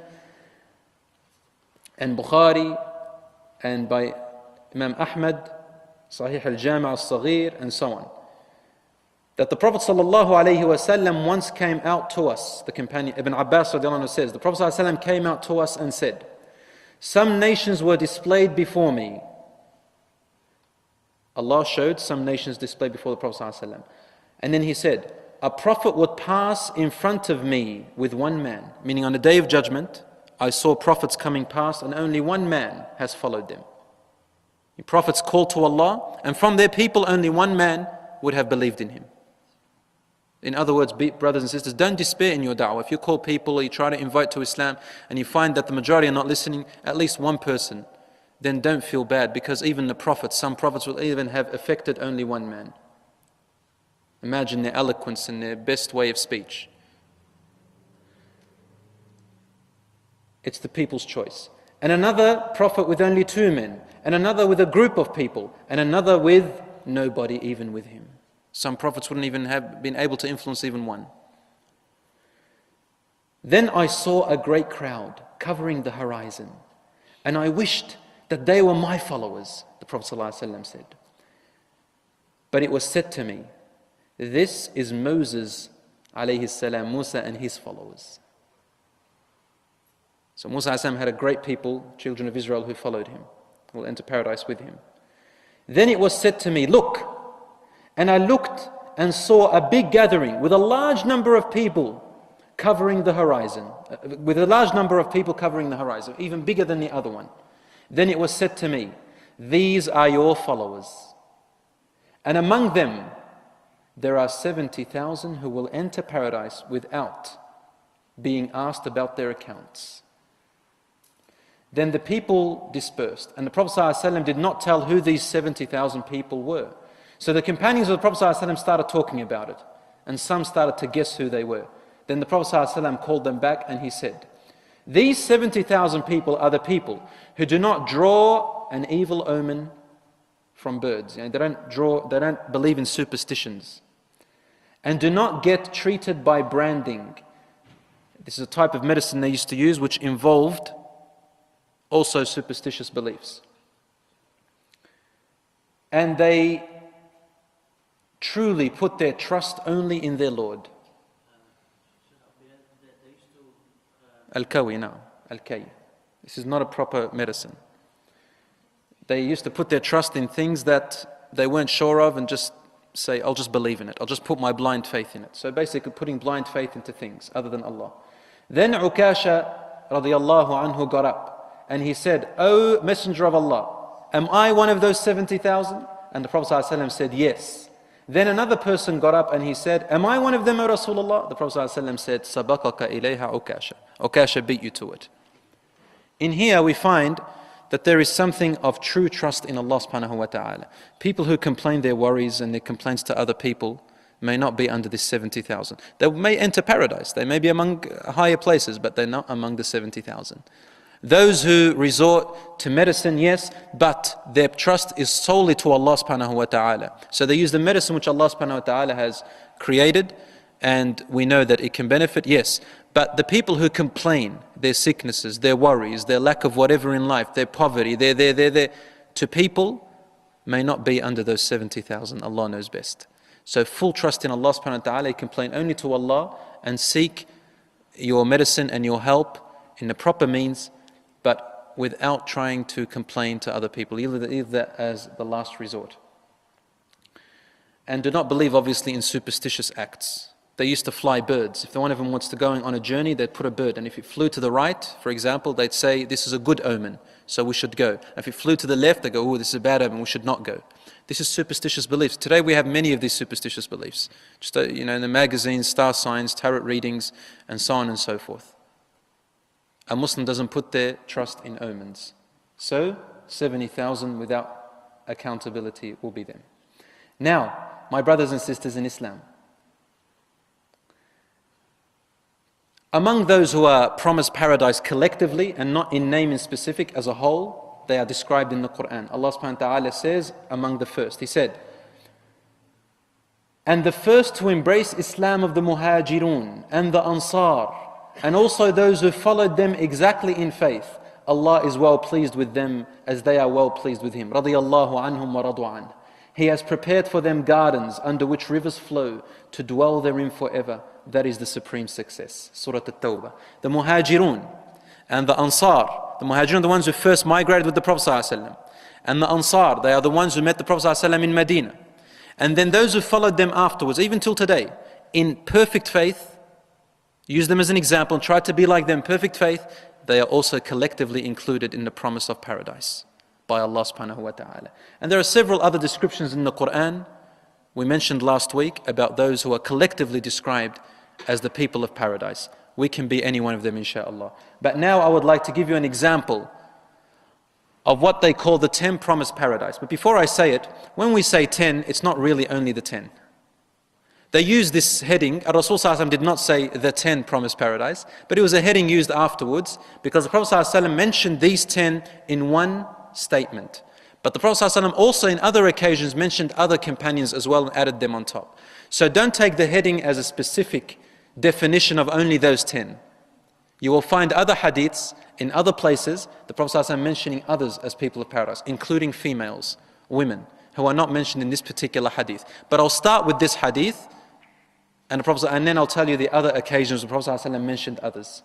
and Bukhari and by Imam Ahmad, Sahih al-Jami' al-Saghir, and so on. That the Prophet sallallahu alayhi wa sallam once came out to us, the companion, Ibn Abbas radiallahu anhu says, the Prophet sallallahu alayhi wa sallam came out to us and said, some nations were displayed before me. Allah showed some nations displayed before the Prophet ﷺ. And then he said, a prophet would pass in front of me with one man. Meaning on the day of judgment, I saw prophets coming past and only one man has followed them. The prophets called to Allah, and from their people only one man would have believed in him. In other words, brothers and sisters, don't despair in your da'wah. If you call people or you try to invite to Islam and you find that the majority are not listening, at least one person, then don't feel bad, because even the prophets, some prophets will even have affected only one man. Imagine their eloquence and their best way of speech. It's the people's choice. And another prophet with only two men, and another with a group of people, and another with nobody even with him. Some prophets wouldn't even have been able to influence even one. Then I saw a great crowd covering the horizon, and I wished that they were my followers, the Prophet ﷺ said. But it was said to me, this is Moses alayhi salam, Musa and his followers. So Musa alayhi salam had a great people, children of Israel, who followed him, who will enter paradise with him. Then it was said to me, look, and I looked and saw a big gathering with a large number of people covering the horizon, with a large number of people covering the horizon, even bigger than the other one. Then it was said to me, these are your followers. And among them, there are seventy thousand who will enter paradise without being asked about their accounts. Then the people dispersed, and the Prophet ﷺ did not tell who these seventy thousand people were. So the companions of the Prophet ﷺ started talking about it, and some started to guess who they were. Then the Prophet ﷺ called them back and he said, these seventy thousand people are the people who do not draw an evil omen from birds. You know, they don't draw, they don't believe in superstitions, and do not get treated by branding. This is a type of medicine they used to use which involved also superstitious beliefs. And they truly put their trust only in their Lord. Al-Kawi now, Al-Kay. This is not a proper medicine. They used to put their trust in things that they weren't sure of and just say, I'll just believe in it. I'll just put my blind faith in it. So basically putting blind faith into things other than Allah. Then Ukasha radiallahu anhu got up and he said, O Messenger of Allah, am I one of those seventy thousand? And the Prophet ﷺ said, yes. Then another person got up and he said, am I one of them, O Rasulullah? The Prophet ﷺ said, Sabaqaka ilayha Ukasha. Ukasha beat you to it. In here we find that there is something of true trust in Allah subhanahu wa ta'ala. People who complain their worries and their complaints to other people may not be under this seventy thousand. They may enter paradise, they may be among higher places, but they're not among the seventy thousand. Those who resort to medicine, yes, but their trust is solely to Allah subhanahu wa ta'ala. So they use the medicine which Allah subhanahu wa ta'ala has created, and we know that it can benefit, yes. But the people who complain their sicknesses, their worries, their lack of whatever in life, their poverty, their, their, their, their, to people may not be under those seventy thousand. Allah knows best. So full trust in Allah subhanahu wa ta'ala, complain only to Allah and seek your medicine and your help in the proper means, but without trying to complain to other people, either, either as the last resort. And do not believe obviously in superstitious acts. They used to fly birds. If one of them wants to go on a journey, they'd put a bird. And if it flew to the right, for example, they'd say, this is a good omen, so we should go. If it flew to the left, they go, oh, this is a bad omen, we should not go. This is superstitious beliefs. Today we have many of these superstitious beliefs. Just, you know, in the magazines, star signs, tarot readings, and so on and so forth. A Muslim doesn't put their trust in omens. So, seventy thousand without accountability will be them. Now, my brothers and sisters in Islam, among those who are promised paradise collectively and not in name in specific as a whole, they are described in the Quran. Allah subhanahu wa ta'ala says among the first, He said, and the first to embrace Islam of the Muhajirun and the Ansar, and also those who followed them exactly in faith, Allah is well pleased with them as they are well pleased with Him. Radiyallahu anhum wa radu an. He has prepared for them gardens under which rivers flow to dwell therein forever. That is the supreme success. Surah At-Tawbah. The Muhajirun and the Ansar. The Muhajirun are the ones who first migrated with the Prophet ﷺ. And the Ansar, they are the ones who met the Prophet ﷺ in Medina. And then those who followed them afterwards, even till today, in perfect faith, use them as an example and try to be like them, perfect faith, they are also collectively included in the promise of paradise by Allah subhanahu wa ta'ala. And there are several other descriptions in the Quran we mentioned last week about those who are collectively described as the people of paradise. We can be any one of them, inshaAllah. But now I would like to give you an example of what they call the ten promised paradise. But before I say it, when we say ten, it's not really only the ten. They use this heading. Rasul Sallallahu Alaihi Wasallam did not say the ten promised paradise, but it was a heading used afterwards because the Prophet Sallallahu Alaihi Wasallam mentioned these ten in one statement. But the Prophet ﷺ also in other occasions mentioned other companions as well and added them on top. So don't take the heading as a specific definition of only those ten. You will find other hadiths in other places, the Prophet ﷺ mentioning others as people of paradise, including females, women, who are not mentioned in this particular hadith. But I'll start with this hadith, and, the Prophet, and then I'll tell you the other occasions the Prophet ﷺ mentioned others.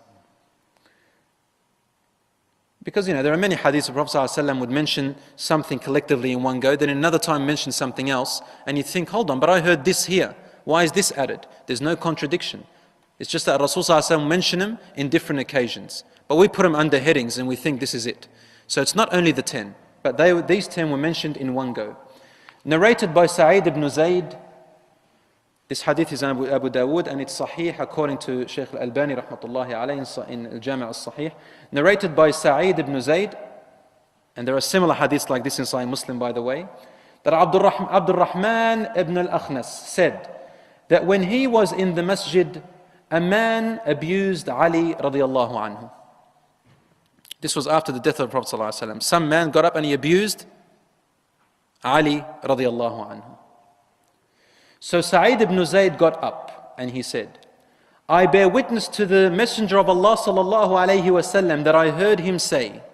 Because, you know, there are many hadiths the Prophet ﷺ would mention something collectively in one go, then another time mention something else, and you think, hold on, but I heard this here. Why is this added? There's no contradiction. It's just that Rasul ﷺ mentioned them in different occasions. But we put them under headings and we think this is it. So it's not only the ten, but they, these ten were mentioned in one go. Narrated by Sa'id ibn Zayd. This hadith is in Abu, Abu Dawood and it's sahih according to Shaykh al-Albani rahmatullahi alayhi in al-Jami' al-Sahih. Narrated by Sa'id ibn Zayd, and there are similar hadiths like this in Sahih Muslim by the way, that Abdul Rahman ibn al-Akhnas said that when he was in the masjid, a man abused Ali radiallahu anhu. This was after the death of the Prophet sallallahu alaihi wasallam. Some man got up and he abused Ali radiallahu anhu. So Sa'id ibn Zayd got up and he said, I bear witness to the Messenger of Allah sallallahu alayhi wasallam that I heard him say,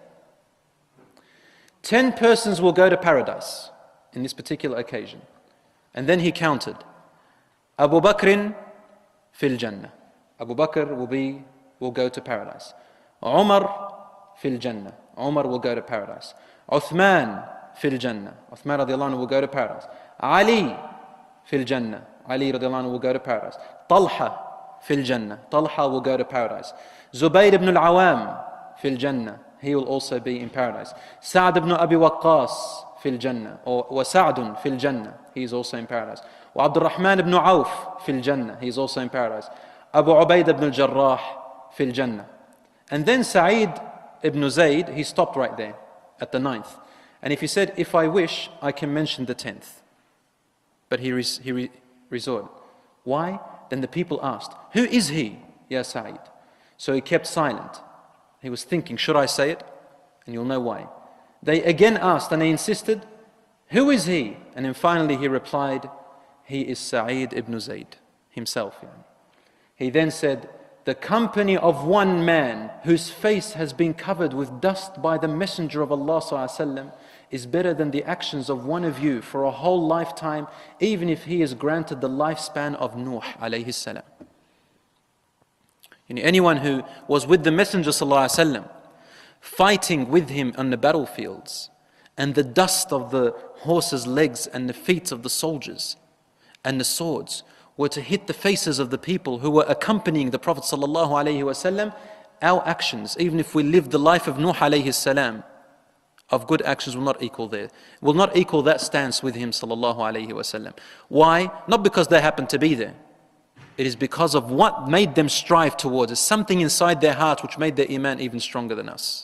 ten persons will go to paradise in this particular occasion. And then he counted, Abu Bakr fil Jannah. Abu Bakr will be, will go to paradise. Umar fil Jannah. Umar will go to paradise. Uthman fil Jannah. Uthman radiallahu anhu will go to paradise. Ali fil Jannah. Ali radiallahu anhu will go to paradise. Talha fil Jannah. Talha will go to paradise. Zubayr ibn al-Awam fil Jannah. He will also be in paradise. Sa'd ibn Abi Waqqas fil Jannah. Or wa Sa'dun fil Jannah. He is also in paradise. Wa Abdul Rahman ibn Auf fil Jannah. He is also in paradise. Abu Ubaid ibn al-Jarrah fil Jannah. And then Sa'id ibn Zayd, he stopped right there at the ninth. And if he said, if I wish, I can mention the tenth. But he, res he re resorted. Why? Then the people asked, who is he, Ya Sa'id? So he kept silent. He was thinking, should I say it? And you'll know why. They again asked and they insisted, who is he? And then finally he replied, he is Sa'id ibn Zayd himself. He then said, the company of one man whose face has been covered with dust by the Messenger of Allah ﷺ is better than the actions of one of you for a whole lifetime, even if he is granted the lifespan of Nuh alayhi salam. You know, anyone who was with the Messenger ﷺ, fighting with him on the battlefields, and the dust of the horses' legs and the feet of the soldiers and the swords were to hit the faces of the people who were accompanying the Prophet sallallahu alaihi wasallam, our actions, even if we lived the life of Nuh alayhi salam, of good actions will not equal there. Will not equal that stance with him sallallahu alaihi wasallam. Why? Not because they happened to be there. It is because of what made them strive towards it. Something inside their heart which made their iman even stronger than us.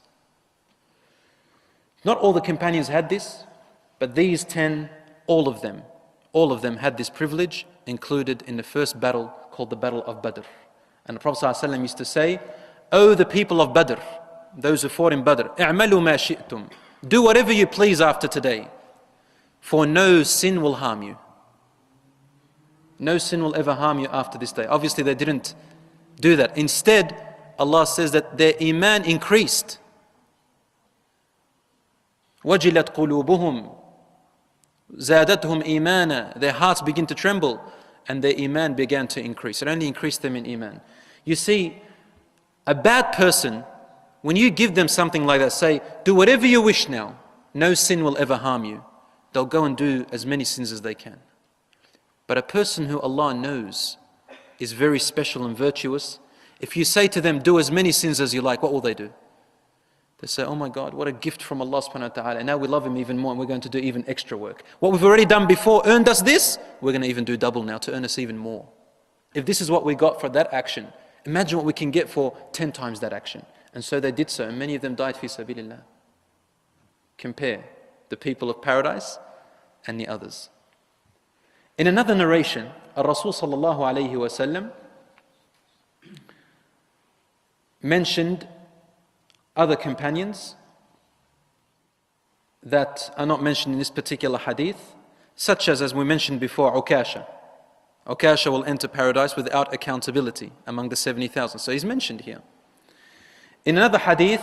Not all the companions had this, but these ten, all of them, all of them had this privilege included in the first battle called the Battle of Badr. And the Prophet ﷺ used to say, O the people of Badr, those who fought in Badr, اعملوا ما شئتم. Do whatever you please after today, for no sin will harm you. No sin will ever harm you after this day. Obviously they didn't do that. Instead, Allah says that their iman increased. وَجِلَتْ قُلُوبُهُمْ زَادَتْهُمْ إِيمَانًا. Their hearts begin to tremble and their iman began to increase. It only increased them in iman. You see, a bad person, when you give them something like that, say, do whatever you wish now, no sin will ever harm you. They'll go and do as many sins as they can. But a person who Allah knows is very special and virtuous, if you say to them, do as many sins as you like, what will they do? They say, oh my God, what a gift from Allah subhanahu wa ta'ala. And now we love Him even more and we're going to do even extra work. What we've already done before earned us this, we're going to even do double now to earn us even more. If this is what we got for that action, imagine what we can get for ten times that action. And so they did so, and many of them died fi sabilillah. Compare the people of paradise and the others. In another narration, Rasul sallallahu alayhi wa sallam mentioned other companions that are not mentioned in this particular hadith, such as, as we mentioned before, Ukasha. Ukasha will enter paradise without accountability among the seventy thousand. So he's mentioned here. In another hadith,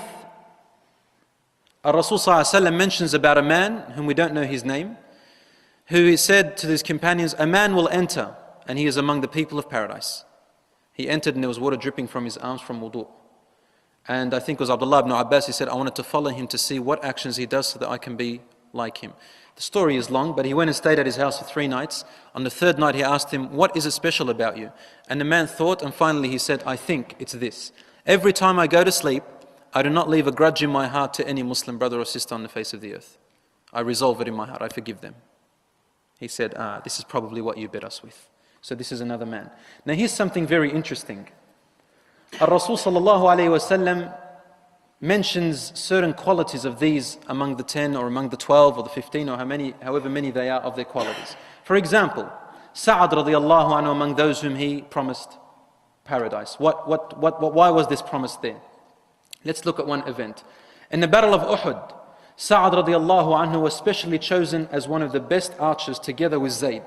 Rasul sallallahu alaihi wasallam mentions about a man whom we don't know his name, who he said to his companions, a man will enter and he is among the people of paradise. He entered and there was water dripping from his arms from wudu. And I think it was Abdullah ibn Abbas, he said, I wanted to follow him to see what actions he does so that I can be like him. The story is long, but he went and stayed at his house for three nights. On the third night he asked him, what is it special about you? And the man thought, and finally he said, I think it's this. Every time I go to sleep, I do not leave a grudge in my heart to any Muslim brother or sister on the face of the earth. I resolve it in my heart, I forgive them. He said, ah, this is probably what you bet us with. So this is another man. Now here's something very interesting. Ar-Rasul sallallahu alayhi wasallam mentions certain qualities of these among the ten or among the twelve or the fifteen or how many, however many they are of their qualities. For example, Sa'ad radiallahu anhu among those whom he promised paradise. What, what, what, what, why was this promise there? Let's look at one event. In the Battle of Uhud, Sa'ad radiallahu anhu was specially chosen as one of the best archers together with Zayd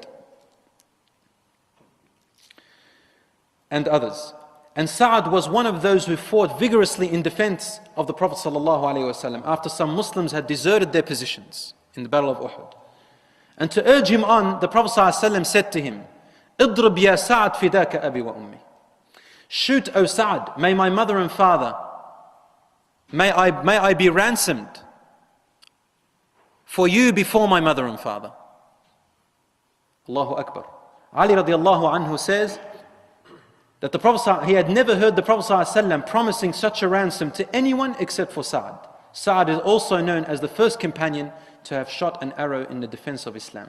and others. And Sa'ad was one of those who fought vigorously in defense of the Prophet sallallahu alaihi wasallam after some Muslims had deserted their positions in the Battle of Uhud. And to urge him on, the Prophet sallallahu alaihi wasallam said to him, "Idrib ya Sa'ad fidaka abi wa ummi." Shoot, O Sa'ad, may my mother and father, may I, may I be ransomed for you before my mother and father. Allahu Akbar. Ali radiallahu anhu says that the Prophet, he had never heard the Prophet ﷺ promising such a ransom to anyone except for Sa'ad. Sa'ad is also known as the first companion to have shot an arrow in the defense of Islam.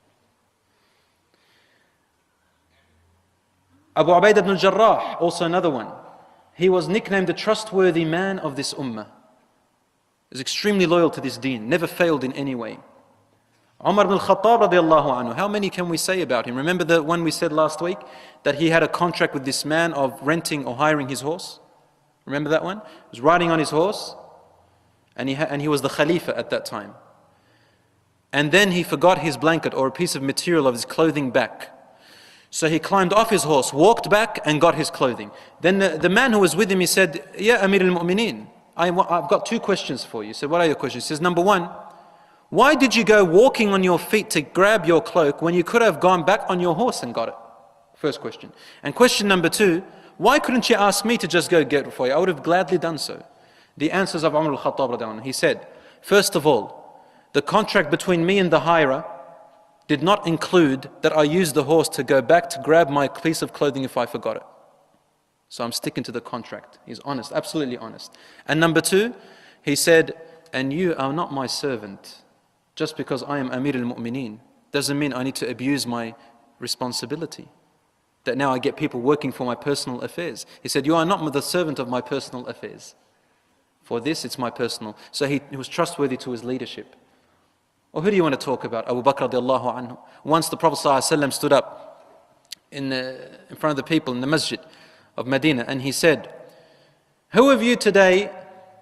Abu Ubaidah ibn al-Jarrah, also another one. He was nicknamed the trustworthy man of this ummah. He was extremely loyal to this deen, never failed in any way. Umar ibn al-Khattab radiallahu anhu, how many can we say about him? Remember the one we said last week? That he had a contract with this man of renting or hiring his horse? Remember that one? He was riding on his horse and he, and he was the Khalifa at that time. And then he forgot his blanket or a piece of material of his clothing back. So he climbed off his horse, walked back and got his clothing. Then the, the man who was with him, he said, Ya Amir al-Mu'mineen, I've got two questions for you. He said, what are your questions? He says, number one, why did you go walking on your feet to grab your cloak when you could have gone back on your horse and got it? First question. And question number two, why couldn't you ask me to just go get it for you? I would have gladly done so. The answers of Umar al-Khattab, he said, first of all, the contract between me and the hirer did not include that I used the horse to go back to grab my piece of clothing if I forgot it. So I'm sticking to the contract. He's honest, absolutely honest. And number two, he said, and you are not my servant. Just because I am Amir al-Mu'mineen doesn't mean I need to abuse my responsibility. That now I get people working for my personal affairs. He said, you are not the servant of my personal affairs. For this, it's my personal. So he, he was trustworthy to his leadership. Or who do you want to talk about? Abu Bakr radiallahu anhu. Once the Prophet ﷺ stood up in, the, in front of the people in the masjid of Medina and he said, who of you today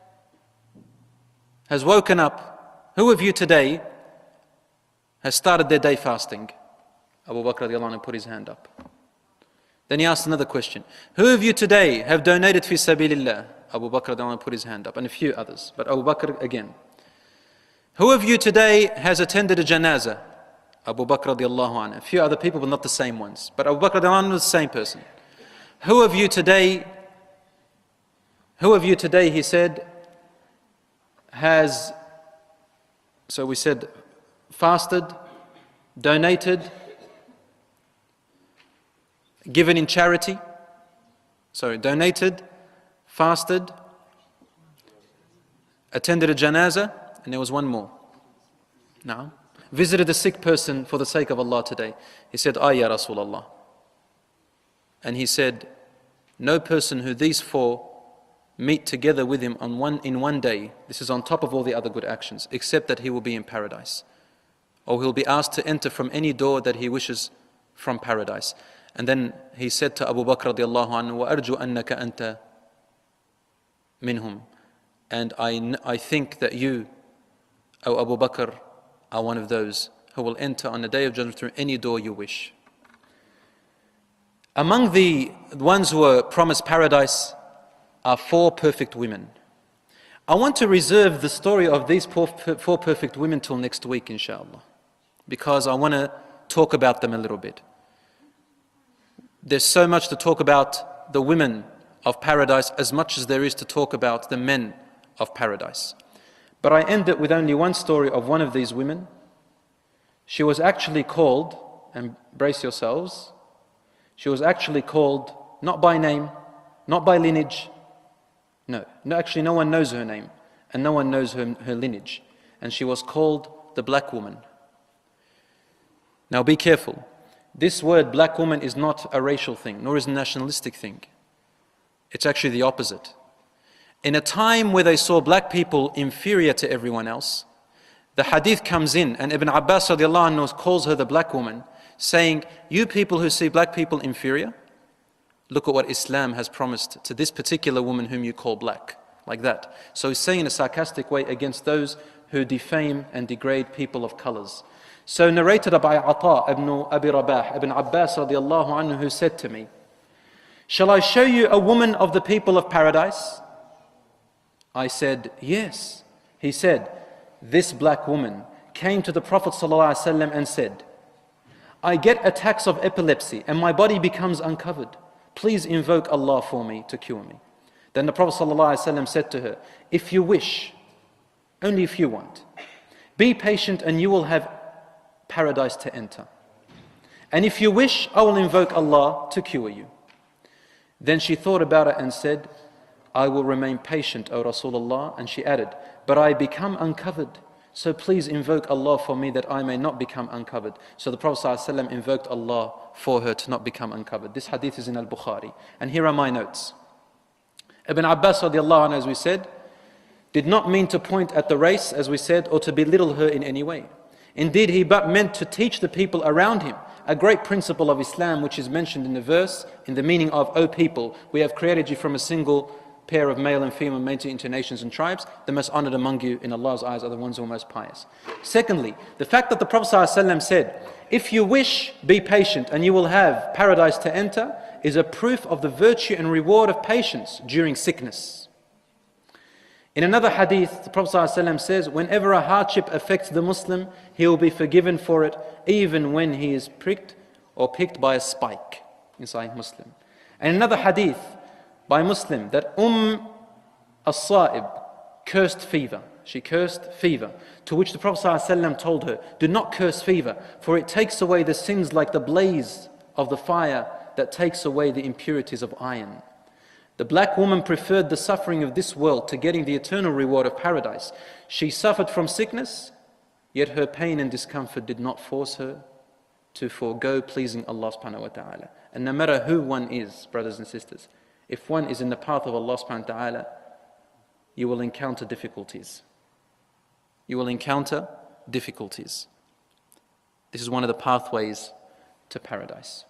has woken up, who of you today has started their day fasting? Abu Bakr radiallahu anhu put his hand up. Then he asked another question. Who of you today have donated fi sabilillah? Abu Bakr radiallahu anhu put his hand up and a few others. But Abu Bakr again. Who of you today has attended a janazah? Abu Bakr radiallahu anhu. A few other people, but not the same ones. But Abu Bakr radiallahu anhu was the same person. Who of you today, who of you today, he said, has, so we said, fasted, donated, given in charity, sorry, donated, fasted, attended a janazah, and there was one more. Now, visited a sick person for the sake of Allah today. He said, Ah, Ya Rasulullah. And he said, no person who these four meet together with him on one, in one day, this is on top of all the other good actions, except that he will be in paradise. Or he'll be asked to enter from any door that he wishes from paradise. And then he said to Abu Bakr radiallahu anhu, وَأَرْجُ أَنَّكَ أَنْتَ مِنْهُمْ. And I, I think that you, O Abu Bakr, are one of those who will enter on the day of judgment through any door you wish. Among the ones who were promised paradise are four perfect women. I want to reserve the story of these four, four perfect women till next week, inshallah, because I want to talk about them a little bit. There's so much to talk about the women of paradise as much as there is to talk about the men of paradise. But I end it with only one story of one of these women. She was actually called, and brace yourselves, she was actually called not by name, not by lineage. No, no, actually no one knows her name and no one knows her, her lineage. And she was called the black woman. Now be careful. This word black woman is not a racial thing, nor is a nationalistic thing. It's actually the opposite. In a time where they saw black people inferior to everyone else, the hadith comes in and Ibn Abbas radiallahu anhu calls her the black woman, saying, you people who see black people inferior, look at what Islam has promised to this particular woman whom you call black, like that. So he's saying in a sarcastic way against those who defame and degrade people of colors. So narrated by Ata ibn Abi Rabah, Ibn Abbas radiallahu anhu, who said to me, shall I show you a woman of the people of paradise? I said, yes. He said, this black woman came to the Prophet ﷺ and said, I get attacks of epilepsy and my body becomes uncovered. Please invoke Allah for me to cure me. Then the Prophet ﷺ said to her, if you wish, only if you want, be patient and you will have paradise to enter. And if you wish, I will invoke Allah to cure you. Then she thought about it and said, I will remain patient, O Rasulullah. And she added, but I become uncovered. So please invoke Allah for me that I may not become uncovered. So the Prophet ﷺ invoked Allah for her to not become uncovered. This hadith is in Al-Bukhari. And here are my notes. Ibn Abbas radiallahu anhu, as we said, did not mean to point at the race, as we said, or to belittle her in any way. Indeed, he but meant to teach the people around him a great principle of Islam, which is mentioned in the verse, in the meaning of, O people, we have created you from a single pair of male and female made to into nations and tribes. The most honored among you in Allah's eyes are the ones who are most pious. Secondly, the fact that the Prophet ﷺ said, if you wish, be patient and you will have paradise to enter, is a proof of the virtue and reward of patience during sickness. In another hadith, the Prophet ﷺ says, whenever a hardship affects the Muslim, he will be forgiven for it, even when he is pricked or picked by a spike. In Sahih Muslim. And another hadith by Muslim, that Umm as-Sa'ib cursed fever. She cursed fever. To which the Prophet ﷺ told her, do not curse fever, for it takes away the sins like the blaze of the fire that takes away the impurities of iron. The black woman preferred the suffering of this world to getting the eternal reward of paradise. She suffered from sickness, yet her pain and discomfort did not force her to forego pleasing Allah subhanahu wa ta'ala. And no matter who one is, brothers and sisters, if one is in the path of Allah subhanahu wa ta'ala, you will encounter difficulties. You will encounter difficulties. This is one of the pathways to paradise.